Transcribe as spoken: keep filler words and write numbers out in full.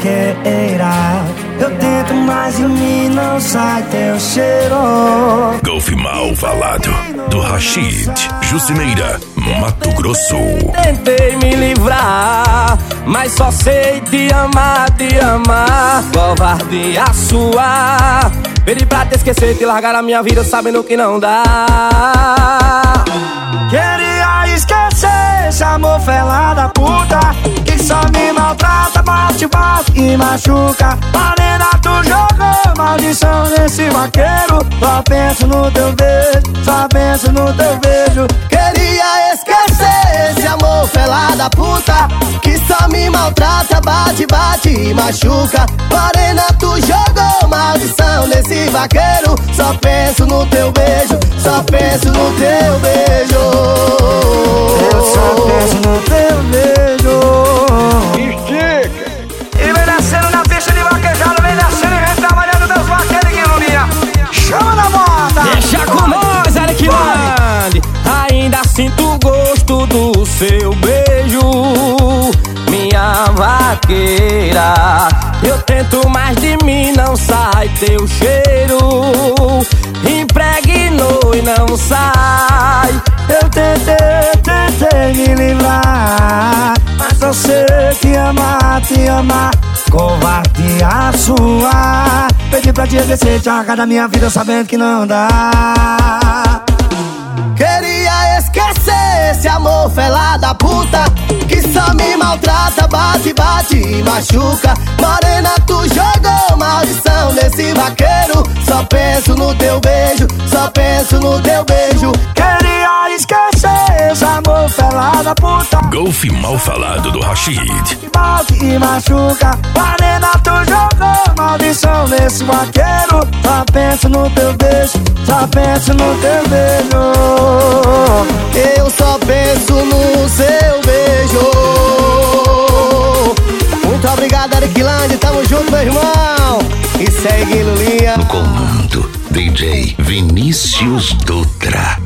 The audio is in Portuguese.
vaqueira. Eu tento, mas em mim não sai teu cheiro. Golfe Mal Falado, do Rashid, Jucineira, Mato Grosso. Tentei me livrar, mas só sei te amar, te amar. Covardia sua, pedi pra te esquecer, te largar a minha vida sabendo que não dá. Queria esquecer esse amor fela da puta, que só me maltrata, bate, bate e machuca. Morena, tu jogou maldição nesse vaqueiro. Só penso no teu beijo, só penso no teu beijo. Queria esquecer esse amor fela da puta, que só me maltrata, bate, bate e machuca. Morena, tu jogou maldição nesse vaqueiro. Só penso no teu beijo, só penso no teu beijo. Eu só penso no teu beijo. Estica! E vem descendo na pista de vaquejada, vem descendo e vem trabalhando meus vaqueiros aqui no minha. Chama na moda! Deixa com nós, Eric Land. Ainda sinto o gosto do seu beijo, minha vaqueira. Eu tento, mas de mim não sai teu cheiro. Impregnou e não sai. Eu tentei, tentei me livrar, mas só sei te amar, te amar. Covardia sua, pedi pra te esquecer, te arrancar da minha vida sabendo que não dá. Queria esquecer esse amor fela da puta, que só me maltrata, bate, bate e machuca. Morena, tu jogou maldição nesse vaqueiro. Só penso no teu beijo, só penso no teu beijo. Queria esquecer esse amor fela da puta, Golfe Mal Falado, do Rashid. bate e machuca. Morena, tu jogou maldição nesse vaqueiro. Só penso no teu beijo, só penso no teu beijo. Eu só penso no seu beijo. Muito obrigado, Eric Land, tamo junto, meu irmão. E segue Lulinha. No comando, D J Vinícius Dutra.